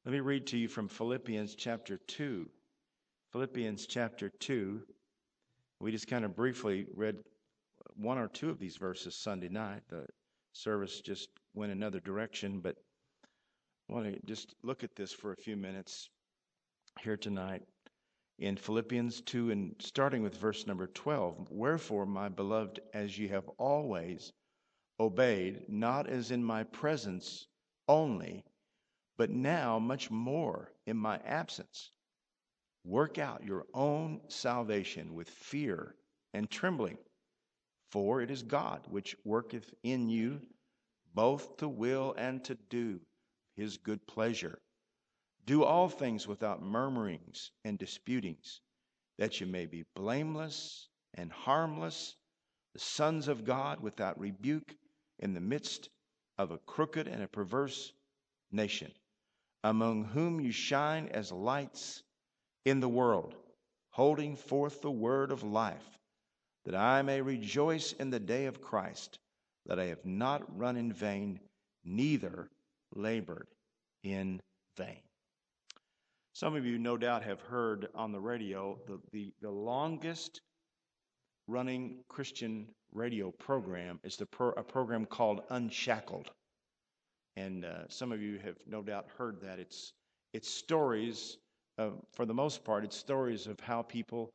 Let me read to you from Philippians chapter 2. Philippians chapter 2. We just kind of briefly read one or two of these verses Sunday night. The service just went another direction, but I want to just look at this for a few minutes here tonight. In Philippians 2, and starting with verse number 12, "Wherefore, my beloved, as ye have always obeyed, not as in my presence only, but now much more in my absence, work out your own salvation with fear and trembling. For it is God which worketh in you both to will and to do his good pleasure. Do all things without murmurings and disputings, that you may be blameless and harmless, the sons of God without rebuke, in the midst of a crooked and a perverse nation, among whom you shine as lights in the world, holding forth the word of life, that I may rejoice in the day of Christ, that I have not run in vain, neither labored in vain." Some of you no doubt have heard on the radio the longest running Christian radio program is a program called Unshackled. And some of you have no doubt heard that. It's stories, for the most part, it's stories of how people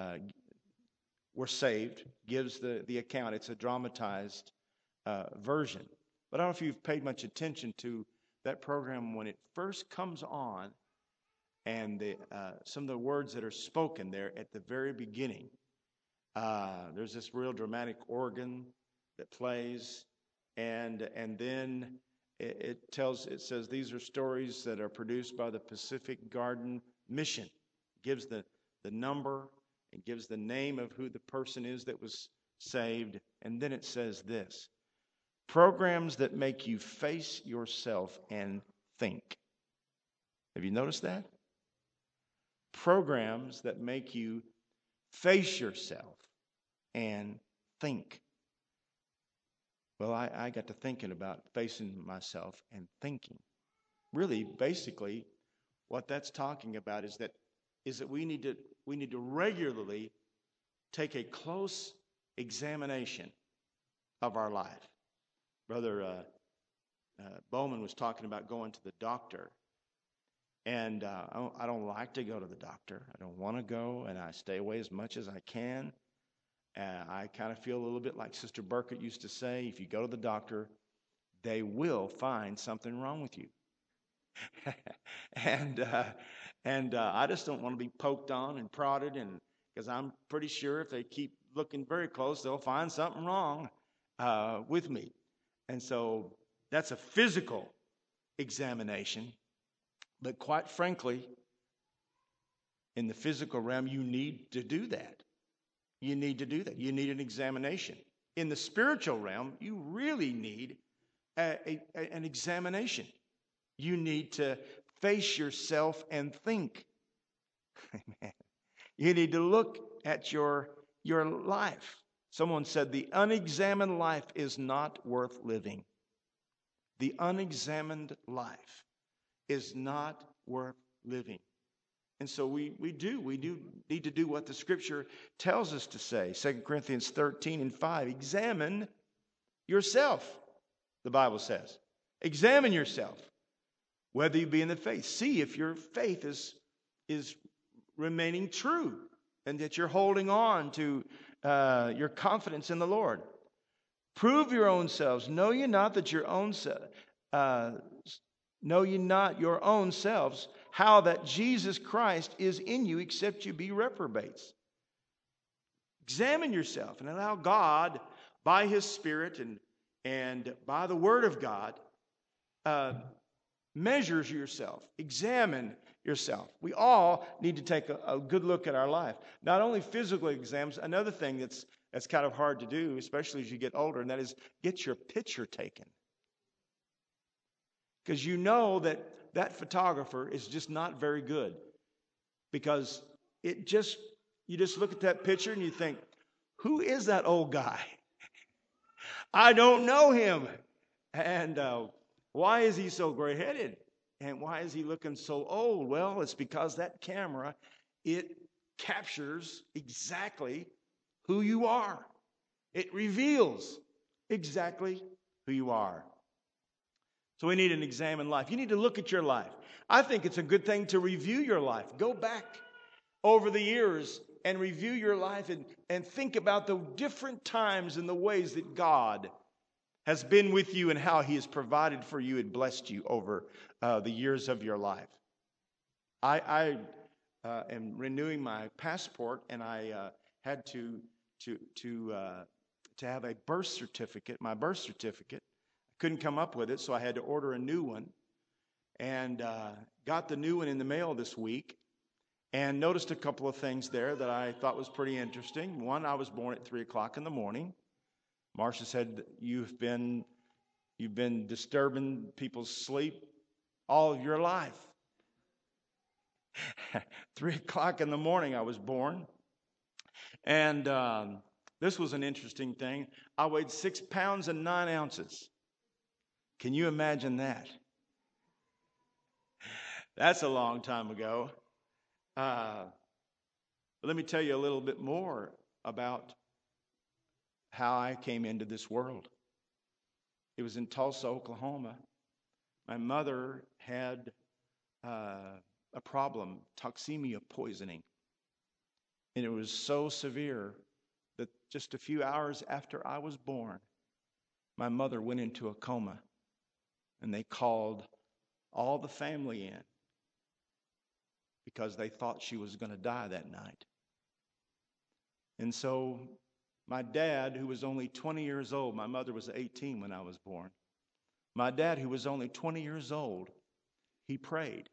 were saved, gives the account. It's a dramatized version. But I don't know if you've paid much attention to that program when it first comes on, and some of the words that are spoken there at the very beginning. There's this real dramatic organ that plays, and then it says these are stories that are produced by the Pacific Garden Mission. It gives the number, it gives the name of who the person is that was saved, and then it says this: programs that make you face yourself and think. Have you noticed that? Programs that make you face yourself and think. Well, I got to thinking about facing myself and thinking. Really, basically, what that's talking about is that we need to regularly take a close examination of our life. Brother Bowman was talking about going to the doctor. And I don't like to go to the doctor. I don't want to go, and I stay away as much as I can. I kind of feel a little bit like Sister Burkett used to say, if you go to the doctor, they will find something wrong with you. and I just don't want to be poked on and prodded, and because I'm pretty sure if they keep looking very close, they'll find something wrong with me. And so that's a physical examination. But quite frankly, in the physical realm, you need to do that. You need to do that. You need an examination. In the spiritual realm, you really need an examination. You need to face yourself and think. Amen. You need to look at your life. Someone said the unexamined life is not worth living. The unexamined life is not worth living. And so we do need to do what the Scripture tells us to say. 2 Corinthians 13:5, examine yourself, the Bible says. Examine yourself, whether you be in the faith. See if your faith is remaining true and that you're holding on to your confidence in the Lord. Prove your own selves. Know ye not your own selves, how that Jesus Christ is in you, except you be reprobates. Examine yourself and allow God, by His Spirit and by the Word of God, measures yourself. Examine yourself. We all need to take a good look at our life. Not only physical exams, another thing that's kind of hard to do, especially as you get older, and that is get your picture taken. Because you know that photographer is just not very good. Because you just look at that picture and you think, who is that old guy? I don't know him. And why is he so gray-headed? And why is he looking so old? Well, it's because that camera, it captures exactly who you are. It reveals exactly who you are. So we need an examine life. You need to look at your life. I think it's a good thing to review your life. Go back over the years and review your life and think about the different times and the ways that God has been with you and how he has provided for you and blessed you over the years of your life. I am renewing my passport, and I had to have a birth certificate, my birth certificate. Couldn't come up with it, so I had to order a new one, and got the new one in the mail this week, and noticed a couple of things there that I thought was pretty interesting. One, I was born at 3 o'clock in the morning. Marcia said, you've been disturbing people's sleep all of your life. 3 o'clock in the morning I was born. And this was an interesting thing. I weighed 6 pounds and 9 ounces. Can you imagine that? That's a long time ago. Let me tell you a little bit more about how I came into this world. It was in Tulsa, Oklahoma. My mother had a problem, toxemia poisoning. And it was so severe that just a few hours after I was born, my mother went into a coma. And they called all the family in because they thought she was going to die that night. And so my dad, who was only 20 years old, my mother was 18 when I was born. My dad, who was only 20 years old, he prayed.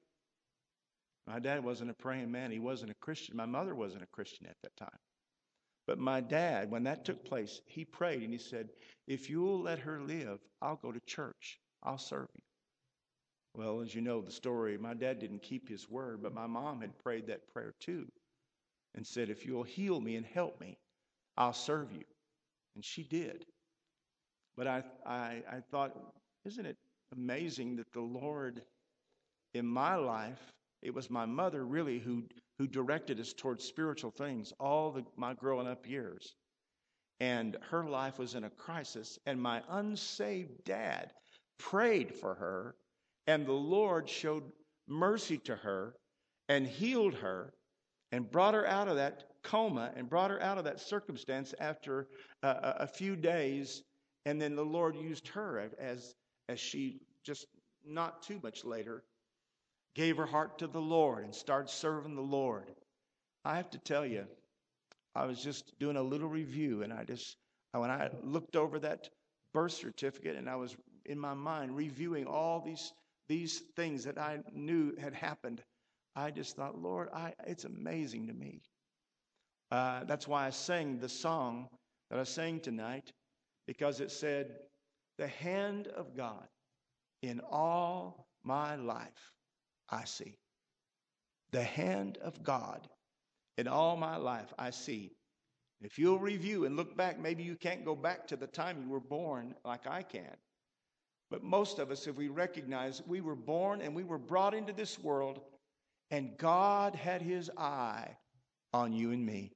My dad wasn't a praying man. He wasn't a Christian. My mother wasn't a Christian at that time. But my dad, when that took place, he prayed and he said, if you'll let her live, I'll go to church. I'll serve you. Well, as you know the story, my dad didn't keep his word, but my mom had prayed that prayer too and said, if you'll heal me and help me, I'll serve you. And she did. But I thought, isn't it amazing that the Lord in my life, it was my mother really who directed us towards spiritual things all my growing up years. And her life was in a crisis, and my unsaved dad prayed for her, and the Lord showed mercy to her and healed her and brought her out of that coma and brought her out of that circumstance after a few days. And then the Lord used her as she just not too much later gave her heart to the Lord and started serving the Lord. I have to tell you, I was just doing a little review, and when I looked over that birth certificate, and I was in my mind reviewing all these things that I knew had happened, I just thought, Lord, it's amazing to me. That's why I sang the song that I sang tonight, because it said, the hand of God in all my life I see. The hand of God in all my life I see. If you'll review and look back, maybe you can't go back to the time you were born like I can. But most of us, if we recognize we were born and we were brought into this world, and God had his eye on you and me.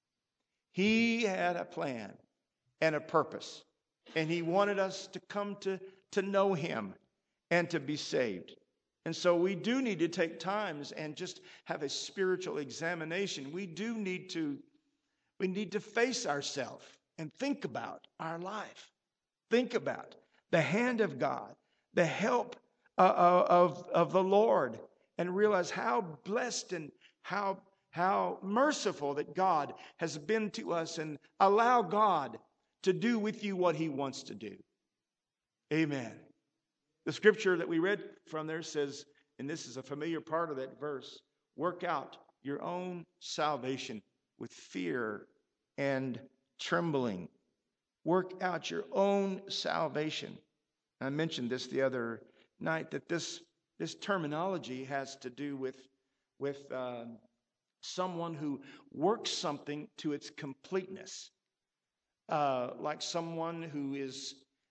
He had a plan and a purpose, and he wanted us to come to know him and to be saved. And so we do need to take times and just have a spiritual examination. We need to face ourselves and think about our life. Think about the hand of God, the help of the Lord, and realize how blessed and how merciful that God has been to us, and allow God to do with you what he wants to do. Amen. The scripture that we read from there says, and this is a familiar part of that verse, work out your own salvation with fear and trembling. Work out your own salvation. I mentioned this the other night, that this terminology has to do with someone who works something to its completeness. Like someone who is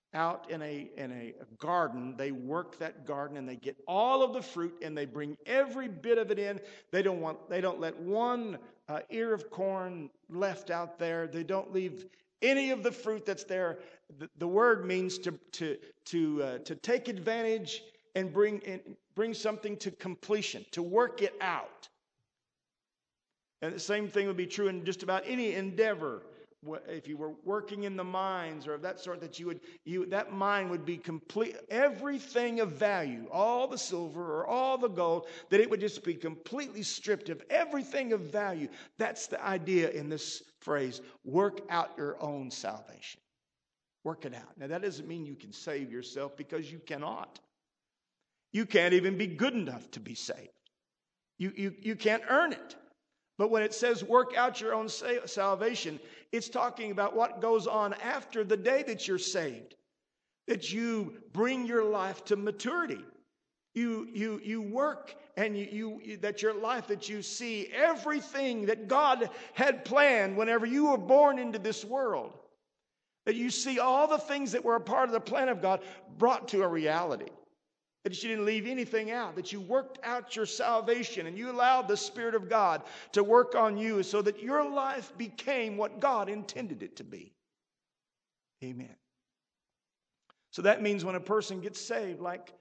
out in a garden. They work that garden and they get all of the fruit and they bring every bit of it in. They don't let one ear of corn left out there. They don't leave any of the fruit that's there. The word means to take advantage and bring something to completion, to work it out. And the same thing would be true in just about any endeavor. If you were working in the mines or of that sort, that that mine would be complete, everything of value, all the silver or all the gold, that it would just be completely stripped of everything of value. That's the idea in this phrase, work out your own salvation. Work it out. Now, that doesn't mean you can save yourself, because you cannot. You can't even be good enough to be saved. You can't earn it. But when it says work out your own salvation, it's talking about what goes on after the day that you're saved. That you bring your life to maturity. You work, and that your life, that you see everything that God had planned whenever you were born into this world. That you see all the things that were a part of the plan of God brought to a reality. That you didn't leave anything out, that you worked out your salvation and you allowed the Spirit of God to work on you so that your life became what God intended it to be. Amen. So that means when a person gets saved, like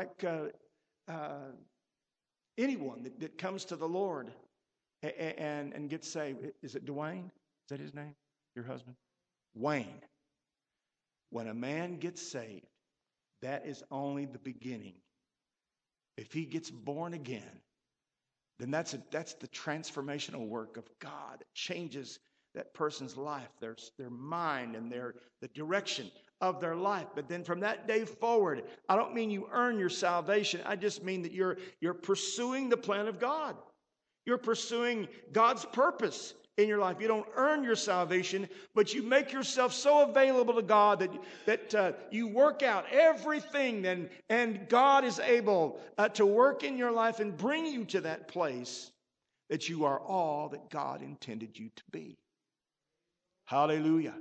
anyone that comes to the Lord and gets saved, is it Dwayne? Is that his name? Your husband? Wayne. When a man gets saved, that is only the beginning. If he gets born again, then that's the transformational work of God. It changes that person's life, their mind, and the direction of their life. But then from that day forward, I don't mean you earn your salvation. I just mean that you're pursuing the plan of God. You're pursuing God's purpose in your life. You don't earn your salvation, but you make yourself so available to God that you work out everything, and God is able to work in your life and bring you to that place that you are all that God intended you to be. Hallelujah.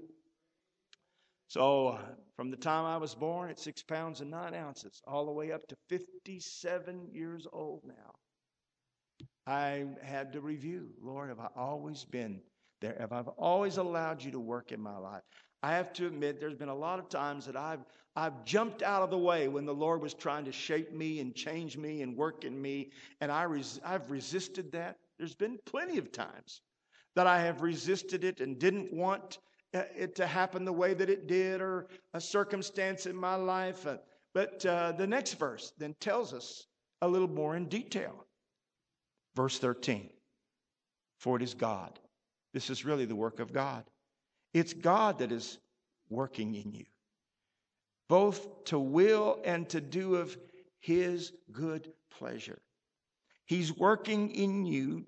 So from the time I was born at 6 pounds and 9 ounces, all the way up to 57 years old now, I had to review, Lord, have I always been there? Have I always allowed you to work in my life? I have to admit, there's been a lot of times that I've jumped out of the way when the Lord was trying to shape me and change me and work in me, and I've resisted that. There's been plenty of times that I have resisted it and didn't want it to happen the way that it did, or a circumstance in my life. But the next verse then tells us a little more in detail. Verse 13, for it is God. This is really the work of God. It's God that is working in you, both to will and to do of His good pleasure. He's working in you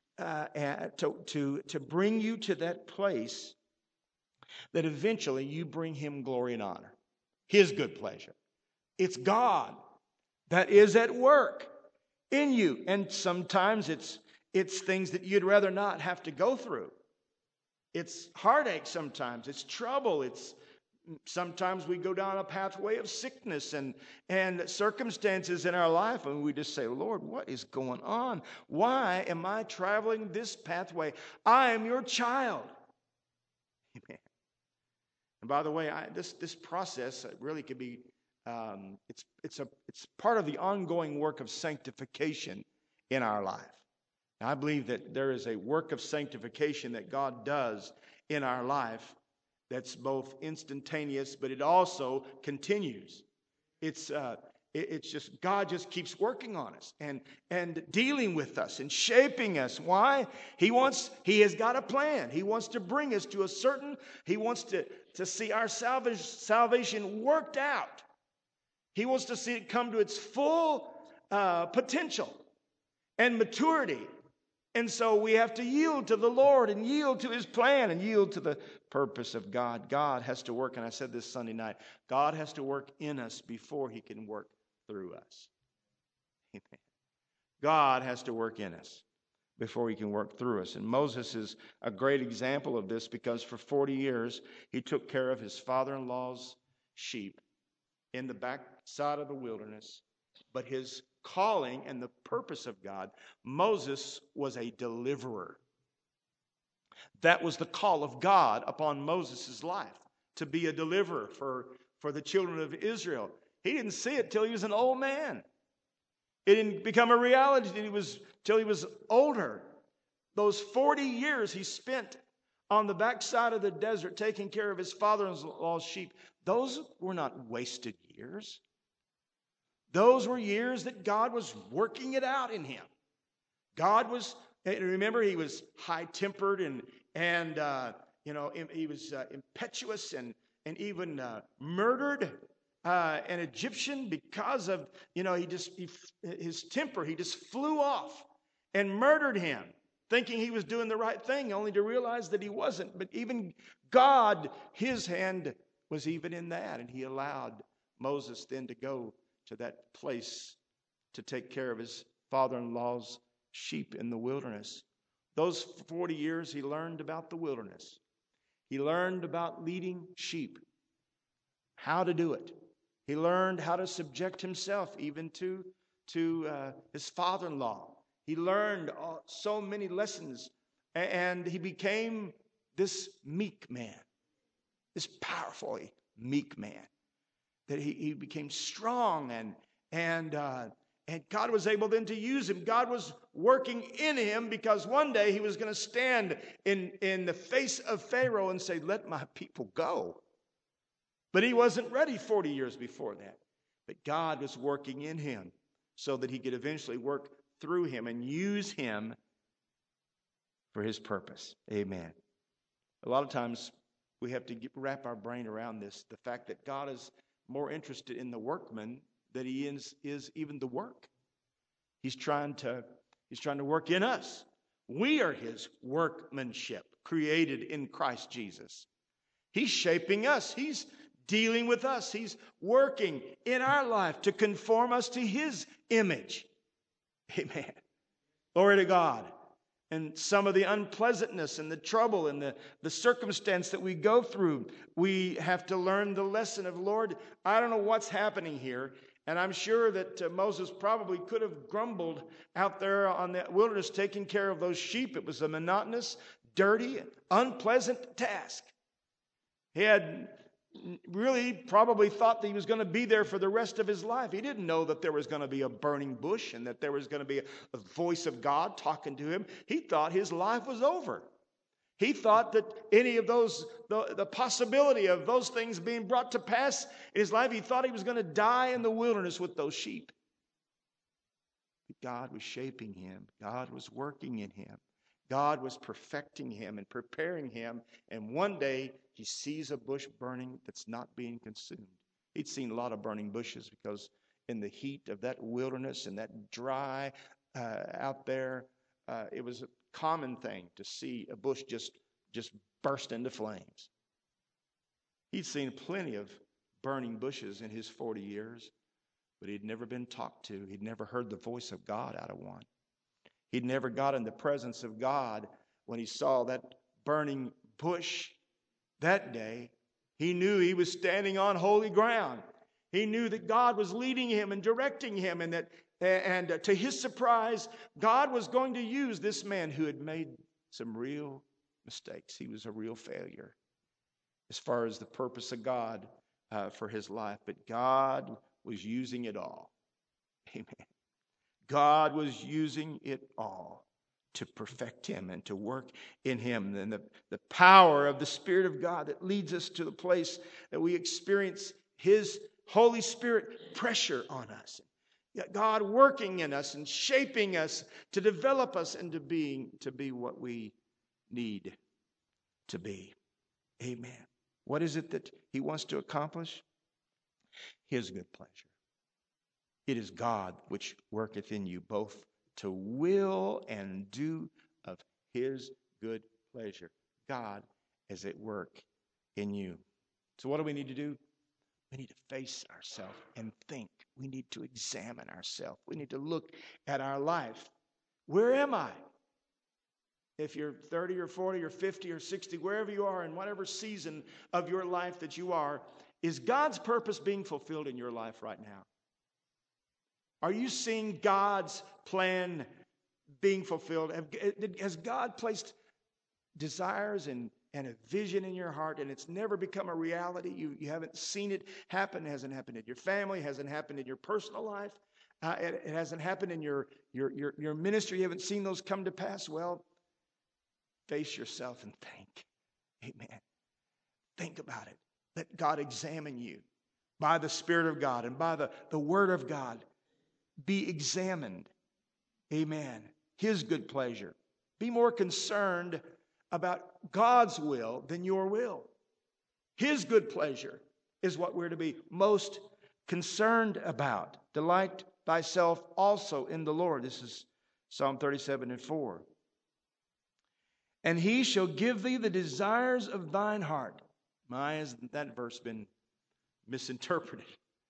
to bring you to that place that eventually you bring Him glory and honor. His good pleasure. It's God that is at work in you. And sometimes it's things that you'd rather not have to go through. It's heartache sometimes. It's trouble. Sometimes we go down a pathway of sickness and circumstances in our life, and we just say, Lord, what is going on? Why am I traveling this pathway? I am your child. Amen. And by the way, this process really could be it's part of the ongoing work of sanctification in our life. Now, I believe that there is a work of sanctification that God does in our life that's both instantaneous, but it also continues. It's just God just keeps working on us and dealing with us and shaping us. Why? He has got a plan. He wants to bring us to he wants to see our salvation worked out. He wants to see it come to its full potential and maturity. And so we have to yield to the Lord and yield to His plan and yield to the purpose of God. God has to work, and I said this Sunday night, God has to work in us before He can work through us. Amen. God has to work in us before He can work through us. And Moses is a great example of this, because for 40 years he took care of his father-in-law's sheep in the backside of the wilderness. But his calling and the purpose of God, Moses was a deliverer. That was the call of God upon Moses' life, to be a deliverer for the children of Israel. He didn't see it till he was an old man. It didn't become a reality till he was older. Those 40 years he spent on the backside of the desert taking care of his father-in-law's sheep, those were not wasted years. Those were years that God was working it out in him. Remember, he was high-tempered and he was impetuous and even murdered an Egyptian because of, his temper. He just flew off and murdered him, thinking he was doing the right thing, only to realize that he wasn't. But even God, his hand was even in that, and he allowed Moses then to go to that place to take care of his father-in-law's sheep in the wilderness. Those 40 years he learned about the wilderness. He learned about leading sheep, how to do it. He learned how to subject himself even to his father-in-law. He learned so many lessons, and he became this meek man, this powerfully meek man. That he became strong, and God was able then to use him. God was working in him, because one day he was going to stand in the face of Pharaoh and say, "Let my people go." But he wasn't ready 40 years before that. But God was working in him so that he could eventually work through him and use him for his purpose. Amen. A lot of times we have to wrap our brain around this, the fact that God is more interested in the workman than he is even the work. He's trying to work in us. We are his workmanship, created in Christ Jesus. He's shaping us. He's dealing with us. He's working in our life to conform us to his image. Amen. Glory to God. And some of the unpleasantness and the trouble and the circumstance that we go through, we have to learn the lesson of, Lord, I don't know what's happening here. And I'm sure that Moses probably could have grumbled out there on the wilderness taking care of those sheep. It was a monotonous, dirty, unpleasant task. He had really probably thought that he was going to be there for the rest of his life. He didn't know that there was going to be a burning bush and that there was going to be a voice of God talking to him. He thought his life was over. He thought that any of those, the possibility of those things being brought to pass in his life, he thought he was going to die in the wilderness with those sheep. But God was shaping him. God was working in him. God was perfecting him and preparing him. And one day he sees a bush burning that's not being consumed. He'd seen a lot of burning bushes because in the heat of that wilderness and that dry out there, it was a common thing to see a bush just burst into flames. He'd seen plenty of burning bushes in his 40 years, but he'd never been talked to. He'd never heard the voice of God out of one. He'd never got in the presence of God when he saw that burning bush that day. He knew he was standing on holy ground. He knew that God was leading him and directing him, and to his surprise, God was going to use this man who had made some real mistakes. He was a real failure as far as the purpose of God for his life. But God was using it all. Amen. God was using it all to perfect him and to work in him. And the power of the Spirit of God that leads us to the place that we experience his Holy Spirit pressure on us. God working in us and shaping us to develop us into to be what we need to be. Amen. What is it that he wants to accomplish? His good pleasure. It is God which worketh in you both to will and do of his good pleasure. God is at work in you. So what do we need to do? We need to face ourselves and think. We need to examine ourselves. We need to look at our life. Where am I? If you're 30 or 40 or 50 or 60, wherever you are, in whatever season of your life that you are, Is God's purpose being fulfilled in your life right now? Are you seeing God's plan being fulfilled? Has God placed desires and a vision in your heart, and it's never become a reality? You haven't seen it happen. It hasn't happened in your family. It hasn't happened in your personal life. It hasn't happened in your ministry. You haven't seen those come to pass. Well, face yourself and think. Amen. Think about it. Let God examine you by the Spirit of God and by the Word of God. Be examined. Amen. His good pleasure. Be more concerned about God's will than your will. His good pleasure is what we're to be most concerned about. Delight thyself also in the Lord. This is Psalm 37:4. And he shall give thee the desires of thine heart. My, has that verse been misinterpreted?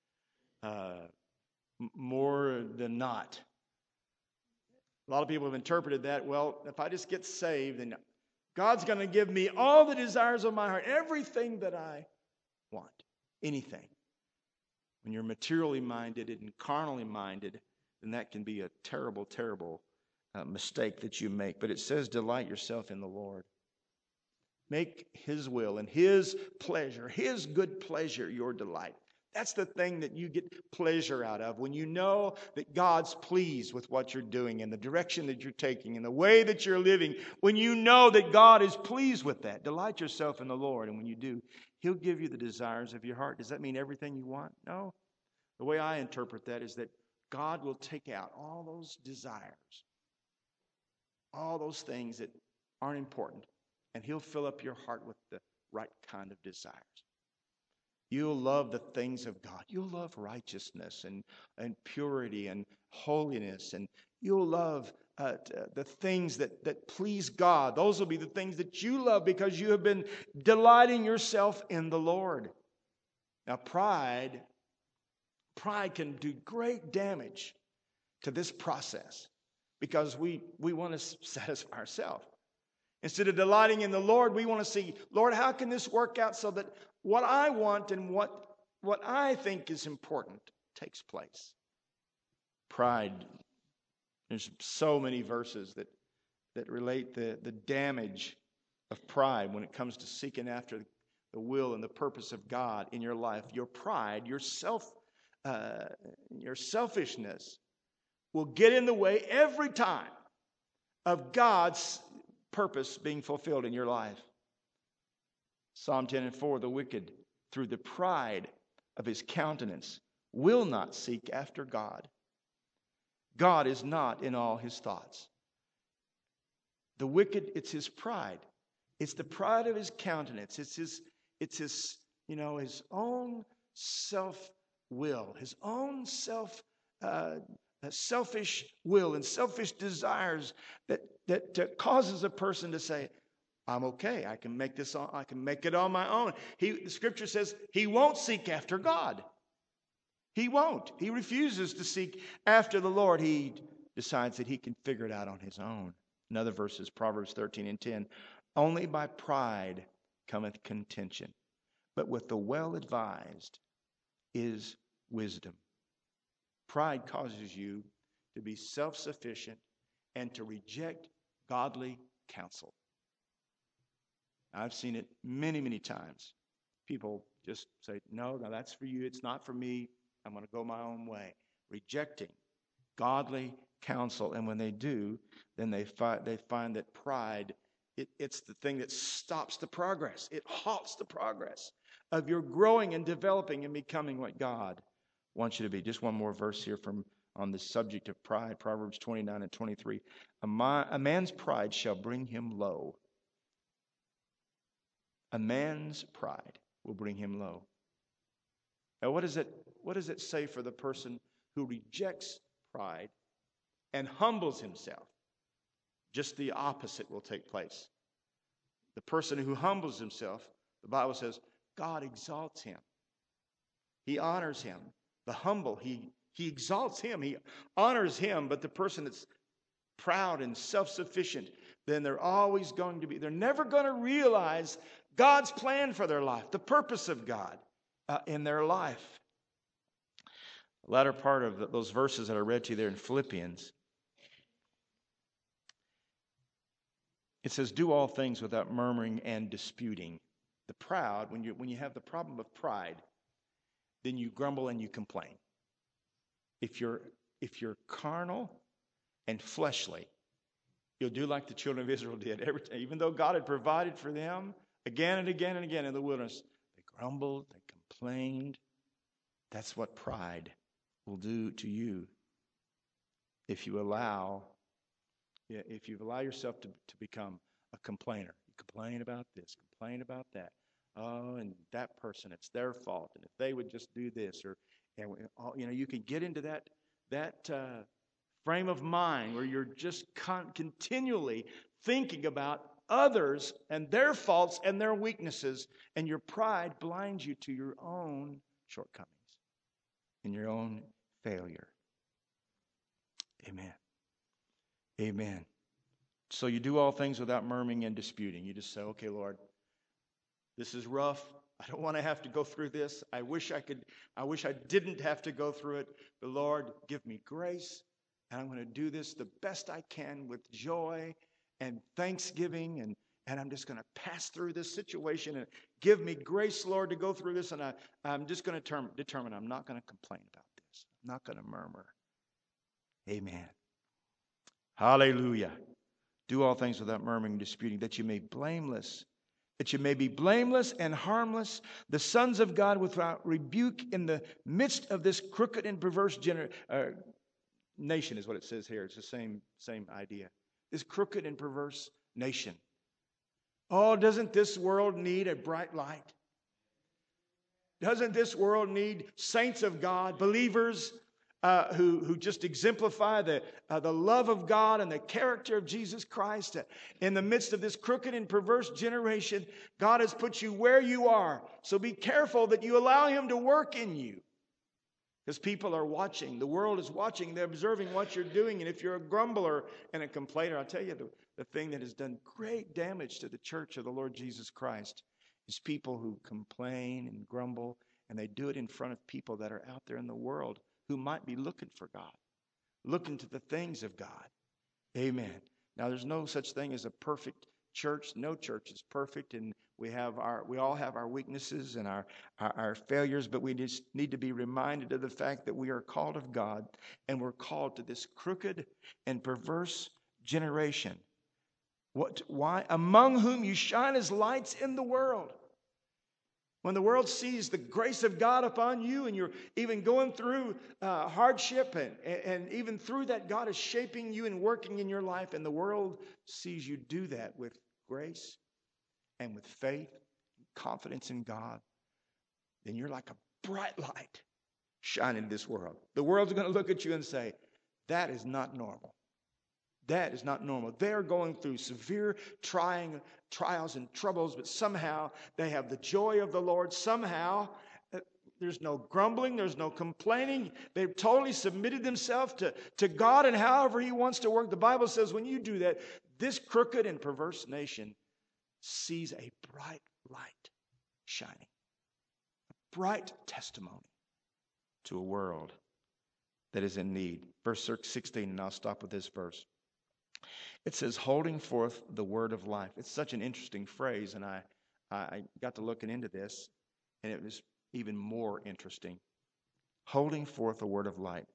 More than not. A lot of people have interpreted that, well, if I just get saved, then God's going to give me all the desires of my heart, everything that I want, anything. When you're materially minded and carnally minded, then that can be a terrible, terrible mistake that you make. But it says, delight yourself in the Lord. Make His will and His pleasure, His good pleasure, your delight. That's the thing that you get pleasure out of when you know that God's pleased with what you're doing and the direction that you're taking and the way that you're living. When you know that God is pleased with that, delight yourself in the Lord. And when you do, He'll give you the desires of your heart. Does that mean everything you want? No. The way I interpret that is that God will take out all those desires, all those things that aren't important, and He'll fill up your heart with the right kind of desires. You'll love the things of God. You'll love righteousness and purity and holiness. And you'll love the things that please God. Those will be the things that you love because you have been delighting yourself in the Lord. Now, pride can do great damage to this process because we want to satisfy ourselves. Instead of delighting in the Lord, we want to see, Lord, how can this work out so that what I want and what I think is important takes place? Pride. There's so many verses that relate the damage of pride when it comes to seeking after the will and the purpose of God in your life. Your pride, your selfishness will get in the way every time of God's purpose being fulfilled in your life. Psalm 10:4, the wicked, through the pride of his countenance, will not seek after God. God is not in all his thoughts. The wicked, it's his pride. It's the pride of his countenance. It's his his own self-will, his own selfish will and selfish desires that causes a person to say, I'm okay. I can make this. I can make it on my own. The Scripture says he won't seek after God. He won't. He refuses to seek after the Lord. He decides that he can figure it out on his own. Another verse is Proverbs 13:10. Only by pride cometh contention, but with the well-advised is wisdom. Pride causes you to be self-sufficient and to reject godly counsel. I've seen it many, many times. People just say, no, that's for you. It's not for me. I'm going to go my own way. Rejecting godly counsel. And when they do, then they find that pride, it's the thing that stops the progress. It halts the progress of your growing and developing and becoming what God wants you to be. Just one more verse here on the subject of pride. Proverbs 29:23. A man's pride shall bring him low. A man's pride will bring him low. Now, what does it say for the person who rejects pride and humbles himself? Just the opposite will take place. The person who humbles himself, the Bible says, God exalts him. He honors him. The humble, he exalts him. He honors him. But the person that's proud and self-sufficient, then they're never going to realize God's plan for their life, the purpose of God. in their life. The latter part of those verses that I read to you there in Philippians, it says, do all things without murmuring and disputing. The proud, when you have the problem of pride, then you grumble and you complain. If you're carnal and fleshly, you'll do like the children of Israel did. Even though God had provided for them again and again and again in the wilderness, they grumbled, they complained. That's what pride will do to you if you allow yourself to become a complainer. You complain about this, complain about that. Oh, and that person, it's their fault. And if they would just do this, you can get into that frame of mind where you're just continually thinking about others and their faults and their weaknesses, and your pride blinds you to your own shortcomings and your own failure. Amen. Amen. So you do all things without murmuring and disputing. You just say, okay, Lord, this is rough. I don't want to have to go through this. I wish I didn't have to go through it. But Lord, give me grace. And I'm going to do this the best I can with joy and thanksgiving. And I'm just going to pass through this situation. And give me grace, Lord, to go through this. And I'm just going to determine I'm not going to complain about this. I'm not going to murmur. Amen. Hallelujah. Do all things without murmuring and disputing, that you may be blameless and harmless, the sons of God without rebuke in the midst of this crooked and perverse nation, is what it says here. It's the same idea. This crooked and perverse nation. Oh, doesn't this world need a bright light? Doesn't this world need saints of God, believers who just exemplify the love of God and the character of Jesus Christ? In the midst of this crooked and perverse generation, God has put you where you are. So be careful that you allow Him to work in you. Because people are watching. The world is watching. They're observing what you're doing. And if you're a grumbler and a complainer, I'll tell you the thing that has done great damage to the church of the Lord Jesus Christ is people who complain and grumble, and they do it in front of people that are out there in the world who might be looking for God, looking to the things of God. Amen. Now, there's no such thing as a perfect church. No church is perfect, and we all have our weaknesses and our failures, but we just need to be reminded of the fact that we are called of God, and we're called to this crooked and perverse generation. Why? Among whom you shine as lights in the world. When the world sees the grace of God upon you, and you're even going through hardship, and even through that, God is shaping you and working in your life, and the world sees you do that with grace and with faith and confidence in God, then you're like a bright light shining in this world. The world's going to look at you and say, that is not normal. That is not normal. They're going through severe trials and troubles, but somehow they have the joy of the Lord. Somehow there's no grumbling, there's no complaining. They've totally submitted themselves to God and however He wants to work. The Bible says when you do that, this crooked and perverse nation sees a bright light shining. A bright testimony to a world that is in need. Verse 16, and I'll stop with this verse. It says, holding forth the word of life. It's such an interesting phrase, and I got to looking into this, and it was even more interesting. Holding forth the word of life.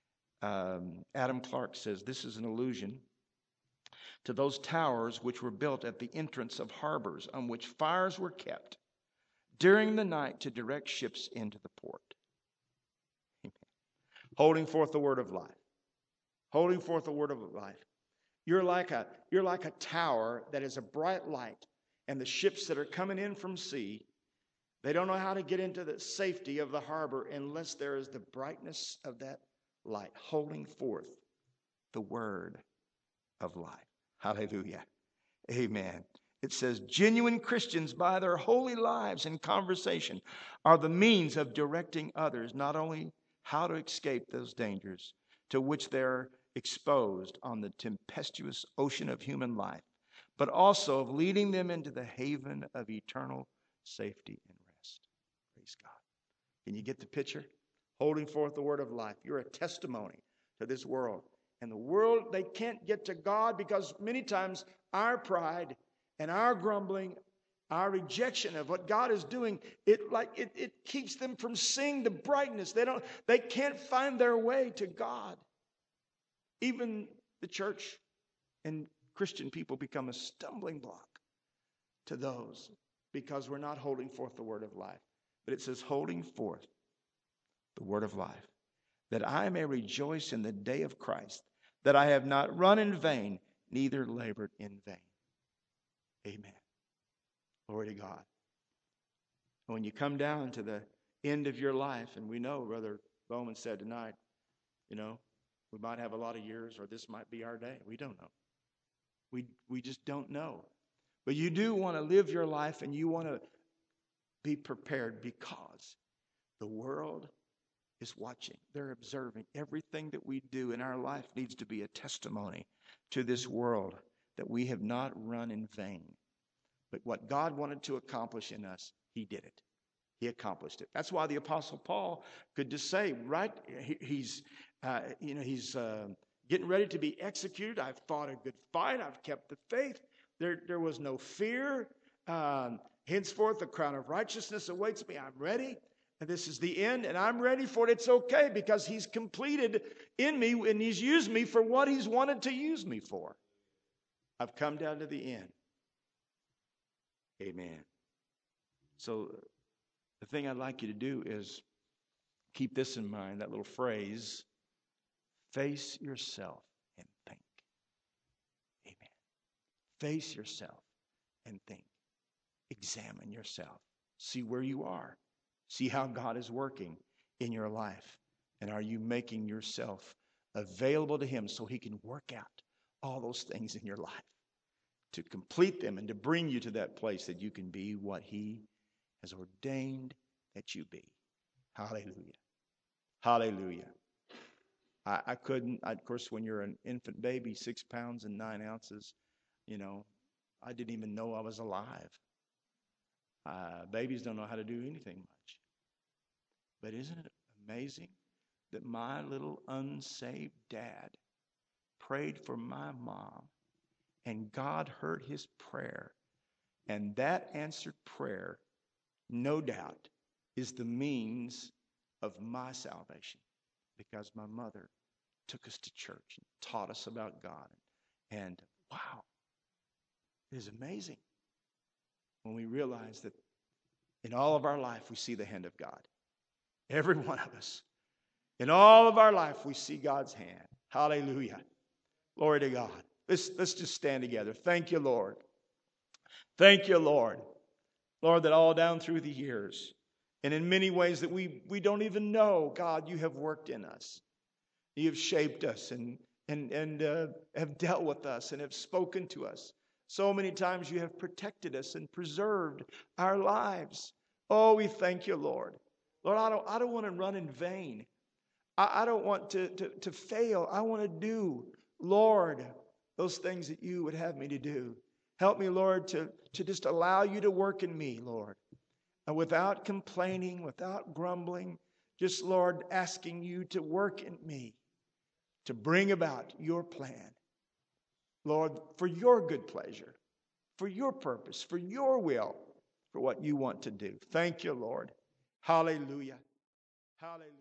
Adam Clark says this is an allusion to those towers which were built at the entrance of harbors, on which fires were kept during the night to direct ships into the port. Amen. Holding forth the word of life. Holding forth the word of life. You're like a tower that is a bright light, and the ships that are coming in from sea, they don't know how to get into the safety of the harbor unless there is the brightness of that light, holding forth the word of life. Hallelujah. Amen. It says, genuine Christians, by their holy lives and conversation, are the means of directing others, not only how to escape those dangers to which they're exposed on the tempestuous ocean of human life, but also of leading them into the haven of eternal safety and rest. Praise God. Can you get the picture? Holding forth the word of life. You're a testimony to this world. And the world, they can't get to God because many times our pride and our grumbling, our rejection of what God is doing, it keeps them from seeing the brightness. They can't find their way to God. Even the church and Christian people become a stumbling block to those because we're not holding forth the word of life. But it says, holding forth the word of life, that I may rejoice in the day of Christ, that I have not run in vain, neither labored in vain. Amen. Glory to God. When you come down to the end of your life, and we know, Brother Bowman said tonight, we might have a lot of years, or this might be our day. We don't know. We just don't know. But you do want to live your life, and you want to be prepared because the world is watching. They're observing. Everything that we do in our life needs to be a testimony to this world that we have not run in vain. But what God wanted to accomplish in us, He did it. He accomplished it. That's why the Apostle Paul could just say, right, he's getting ready to be executed. I've fought a good fight. I've kept the faith. There was no fear. Henceforth, the crown of righteousness awaits me. I'm ready. And this is the end, and I'm ready for it. It's okay because He's completed in me, and He's used me for what He's wanted to use me for. I've come down to the end. Amen. So the thing I'd like you to do is keep this in mind, that little phrase, face yourself and think. Amen. Face yourself and think. Examine yourself. See where you are. See how God is working in your life. And are you making yourself available to Him so He can work out all those things in your life to complete them and to bring you to that place that you can be what He has ordained that you be. Hallelujah. Hallelujah. I couldn't, of course, when you're an infant baby, 6 pounds and 9 ounces, I didn't even know I was alive. Babies don't know how to do anything much. But isn't it amazing that my little unsaved dad prayed for my mom and God heard his prayer, and that answered prayer, no doubt, is the means of my salvation because my mother took us to church and taught us about God. And wow, it is amazing when we realize that in all of our life we see the hand of God. Every one of us. In all of our life, we see God's hand. Hallelujah. Glory to God. Let's just stand together. Thank you, Lord. Thank you, Lord. Lord, that all down through the years, and in many ways that we don't even know, God, you have worked in us. You have shaped us and have dealt with us and have spoken to us. So many times you have protected us and preserved our lives. Oh, we thank you, Lord. Lord, I don't want to run in vain. I don't want to fail. I want to do, Lord, those things that you would have me to do. Help me, Lord, to just allow you to work in me, Lord. And without complaining, without grumbling, just, Lord, asking you to work in me, to bring about your plan. Lord, for your good pleasure, for your purpose, for your will, for what you want to do. Thank you, Lord. Hallelujah. Hallelujah.